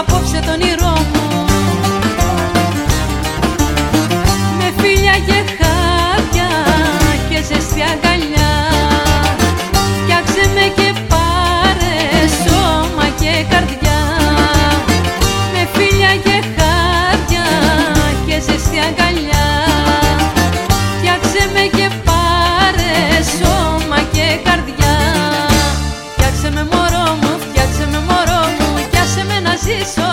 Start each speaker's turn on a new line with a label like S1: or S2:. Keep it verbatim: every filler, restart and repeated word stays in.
S1: απόψε το όνειρό μου. Με φίλια και χάδια και ζεστή αγκαλιά, φτιάξε με και πάρε σώμα και καρδιά. Με φίλια και χάδια και ζεστή αγκαλιά, φτιάξε με και πάρε σώμα και καρδιά. Φτιάξε με μωρό μου, φτιάξε με μωρό μου, κι άσε με να ζήσω